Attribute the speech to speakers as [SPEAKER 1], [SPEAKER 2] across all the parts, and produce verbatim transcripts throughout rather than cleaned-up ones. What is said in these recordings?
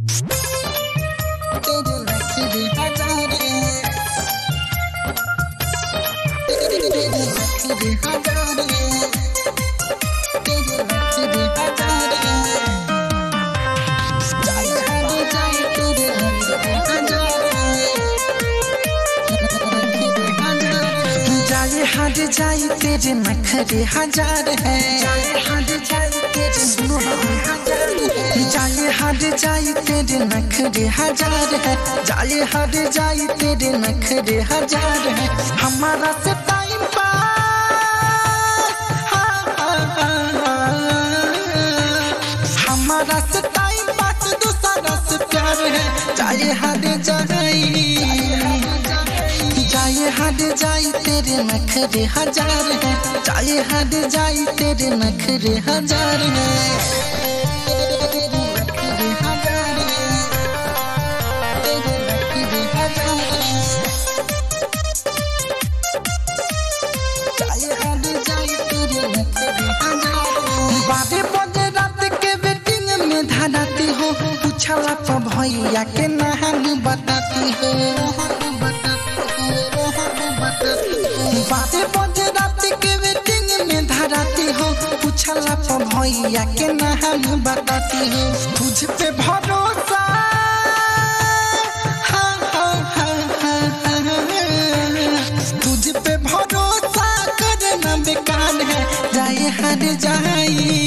[SPEAKER 1] तेरे नखरे हजार है, तेरे नखरे हजार है, तेरे नखरे हजार है। जाए हद जाए तेरे नखरे हजार है, नखरे हजार है। जाए हद जाए तेरे नखरे हजार है, जाए हद जाए तेरे सुनो हजार है। जाए हद जाए तेरे नखरे हजार है, जाए हद जाए तेरे नखरे हजार है। हमारा से टाइम पास, हमारा से टाइम पास दूसरा से प्यार है। जाए हद जाए, जाए हद जाए तेरे नखरे हजार है, जाए हद जाए तेरे नखरे हजार है। बारह बजे रात के वेटिंग में धराती हो, पूछला तो भैया के नाम बताती हो। बारह बजे रात के वेटिंग में धराती हो, पूछला तो भैया के नाम बताती हो। तुझ पे भरोसा, हाँ हाँ हाँ हाँ तुझ पे भरोसा करना बेकार है। जाए हद जाए,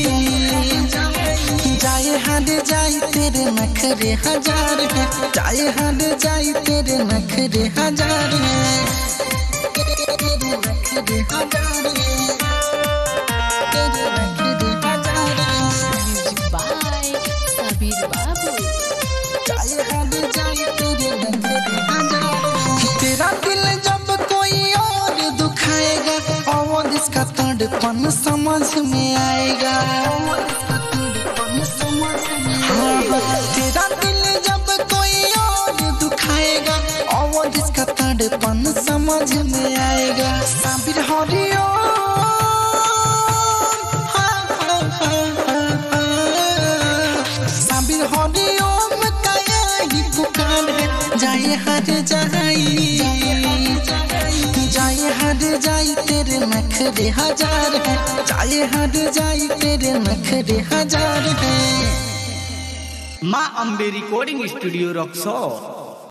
[SPEAKER 1] जाए हद जाए तेरे नखरे हजार है, जाए हद जाए तेरे नखरे हजार है, तेरे नखरे हजार है, तेरे नखरे हजार है।
[SPEAKER 2] म्यूजिक बाय सबीर बाबू।
[SPEAKER 1] जाए हद जाए तेरे नखरे हजार है। तेरा दिल जब कोई और दुखाएगा, और इसका तड़पन समझ में आएगा। तेरा दिल जब कोई और दुखाएगा, और इसका तड़पन समझ में आएगा। साबिर हरिओ, साबिर हरिओम का यही पुकार है। जाए हद जाए, जाए हद जाए तेरे नखरे हजार है, जाए हद जाए तेरे नखरे हजार है।
[SPEAKER 3] माँ अम्बे रिकॉर्डिंग स्टूडियो रक्सौल।